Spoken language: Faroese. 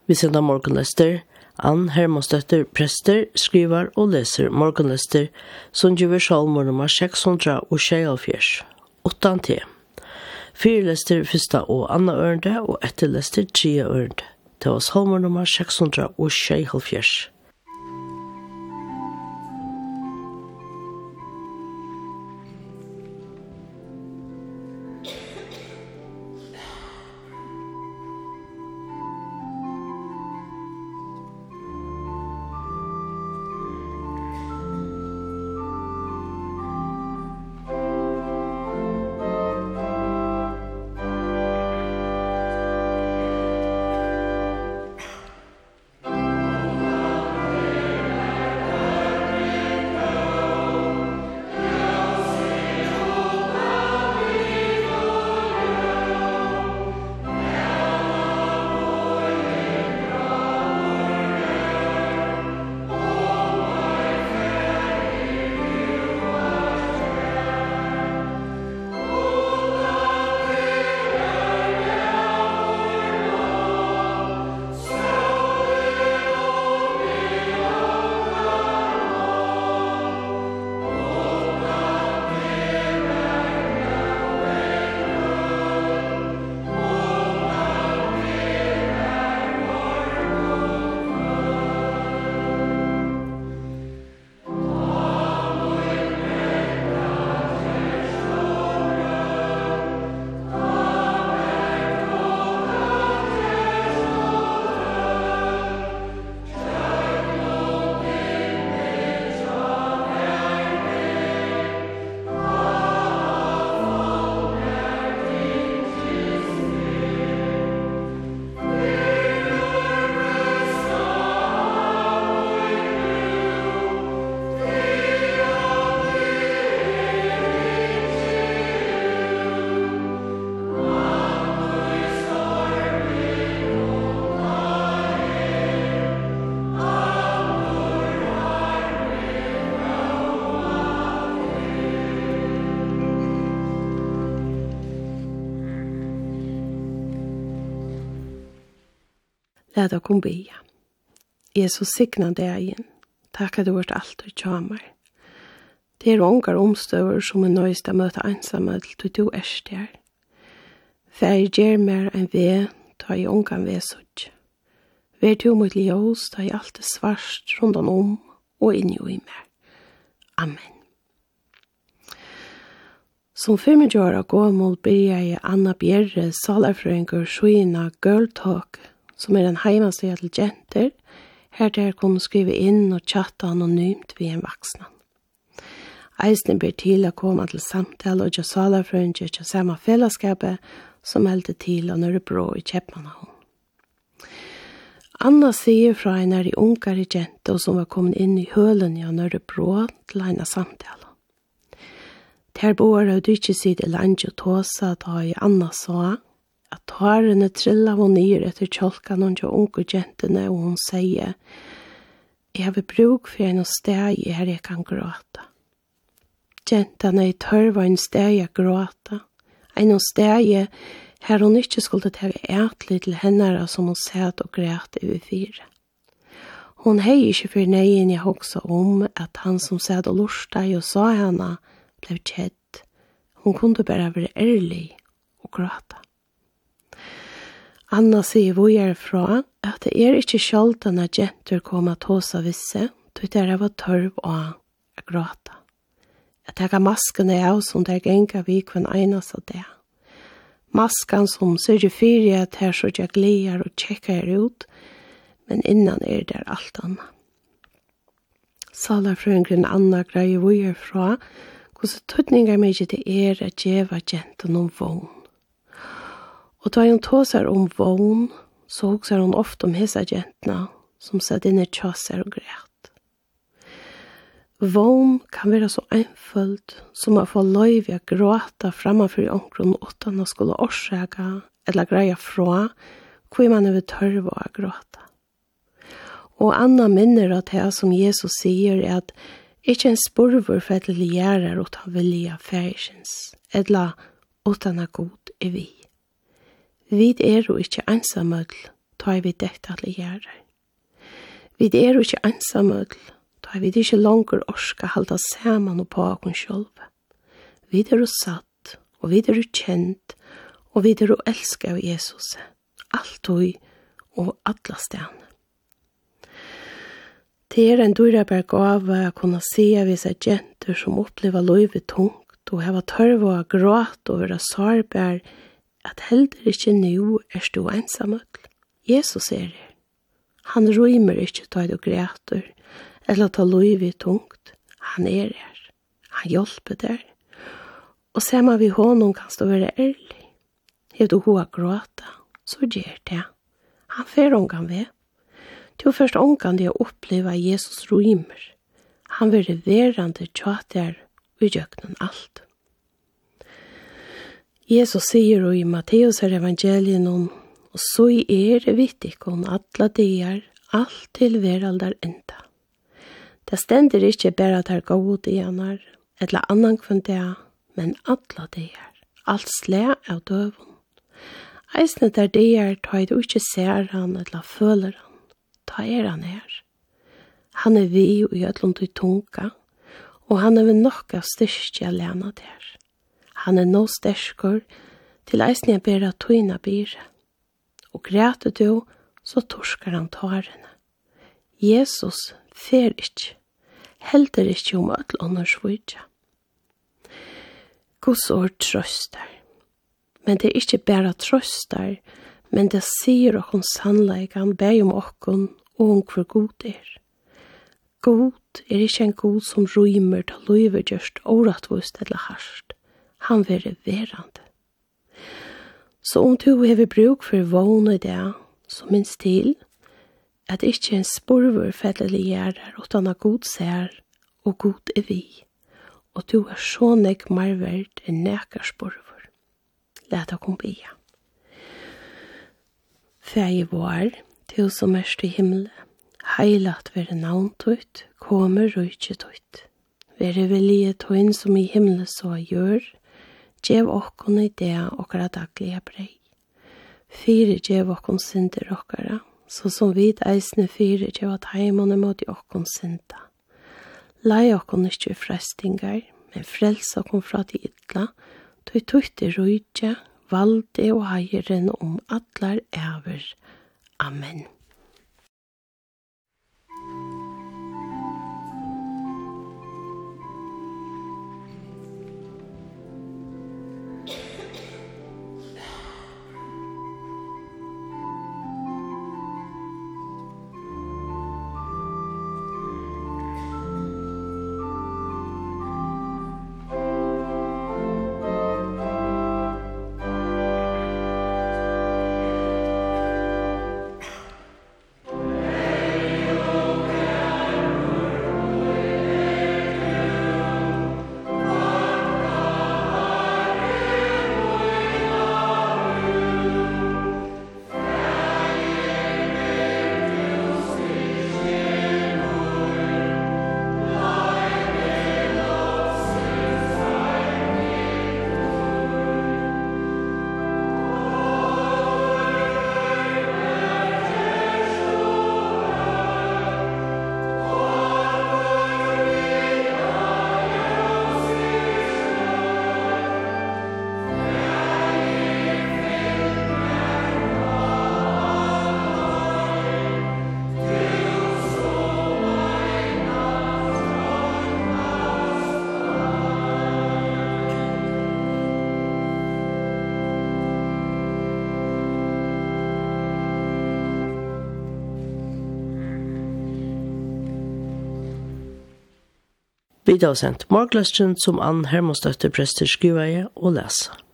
Vi sender morgenlester. Ann Hermanstøtter prester, skriver og leser morgenlester som gjør salmer nummer 676, 8-10. 4 lester første og andre ørende og etter lester 3 ørende. Det var salmer nummer 676. Lad deg kom be. Jesus signa deg igjen. Takk at du vart alt og tjamar. Det ungar omstøver som nøyst å møte ensamhet til du der. Fær gjer mer enn ve, ta i ungan ve sutt. Vær du mot ljós, ta i alt svart rundt og inni og i mer. Amen. Som 5 år gammel byrja jeg Anna Bjerre, salarfrøyngur, Sjuina, Girl Talk, som en heimasida til jenter, her der kunne skrive inn og chatta anonymt ved en vaksna. Eisne ber til å komme til samtale og salarfrøyngur til samme fellesskapet som heldte til å Nørrebro i Kjeppmannhavn. Anna sier fra en av de ungere jenter som var kommet inn i hølen i Nørrebro til en samtale. Der bor og du ikke sitter langt og tåsa da i Anna sa at tårene trilla og nyr etter kjolkan og unge jentene, og hun sier, jeg har bruk for en steg her jeg kan gråta. Jentene i tørva en steg jeg gråta, en steg her hun ikke skulle ta ætlig til henne som hun sæt og græt over 4. Hun hei ikke for neien jeg også at han som sæt og lursta og sa henne ble kjedd. Hun kunne bare være ærlig og gråta. Anna sier hvor fra at det ikke sjaldan at jenter kommer til oss av visse, til det var tørv og å gråta. Jeg tar maskene av som det ganger vi kvann enas av det. Maskan som sørger fyrir at her så jeg glier og tjekker ut, men innan det alt annet. Salarfrøyngren Anna greier hvor fra hvordan tøtninger mye det at djeva jenten om vogn. Og da hun tåser om vogn, så hokser hun ofte om hese jentene som satt inne i tjasser og græt. Vogn kan være så enfullt som å få løyv å gråta framfor omkron uten å skulle orsaka eller greia fra hvor man er tørve å gråta. Og Anna minner at det som Jesus sier at ikke en spurver for et lillegjærer uten vilja færsens, eller uten at god er vi. Vi jo ikke ensamødl, tar vi dette til gjøre. Vi er jo ikke ensamme, tar vi ikke langer orska halda sammen og på oss selv. Vi er jo satt, og vi er jo kjent, og vi er jo elsket av Jesus. Alt og alle stedene. Det er en dyreberg av å kunne se av disse jenter som opplever livet tungt og har tørv og gråt og være sårbar, at heller ikke nå er du ensamme. Jesus er det. Han rymer ikke til å græter eller til livet tungt. Han er her. Han hjelper der. Og ser man vi honom kan stå være ærlig. Har du hoa gråta, så gjør det. Han fer omgang ved. Til først omgang det å oppleve Jesus rymer. Han vil verande tjater og gjøknen alt. Jesus sier i Matteus evangelien om, og så er det vittig om alle dier, alt til veraldar enda. Det stender ikke bare at det er gode dianer, eller annan kvann det, men alle dier, alt slæ av døven. Eisne der dier tar du ikke ser han eller føler han, ta han her. Han er vi og gjødlom til tunga, og han er vi nok av styrke alene der. Han er nå sterskere til eisne jeg ber at tøyna bire. Og græter du, så torsker han tårene. Jesus fer ikke, helder ikke om alt annars vidja. Guds ord trøster. Men det er ikke bare trøster, men det sier okkur sannleikan, beg om okkur og om hvor god er. God er ikke en god som rymer til livet gjørst åretvist eller harst. Han vil verande. Så om du har bruk for vågne det, så minst til at ikke en spurver fellelig gjerder, utan at god ser, og god er vi. Og du er så nek mer verd enn nekker spurver. Lät oss be. Fæge vår, du som erst i himmelen, heilat være navn tøyt, kommer røyke tøyt. Være vilje tøyn som i himmelen så gjør, gjev okkon i det okkara daglige brei. Fire gjev okkon synder okkara, så som vi eisne fire gjev at heimene måtte okkon synda. Lei okkon ikke frestingar, men frels okkon fra de ytla, tøy tøyte røyke, valde og heieren om atlar æver. Amen. Vi har sendt Markløsten som Ann Hermostøtte prester skriver og leser.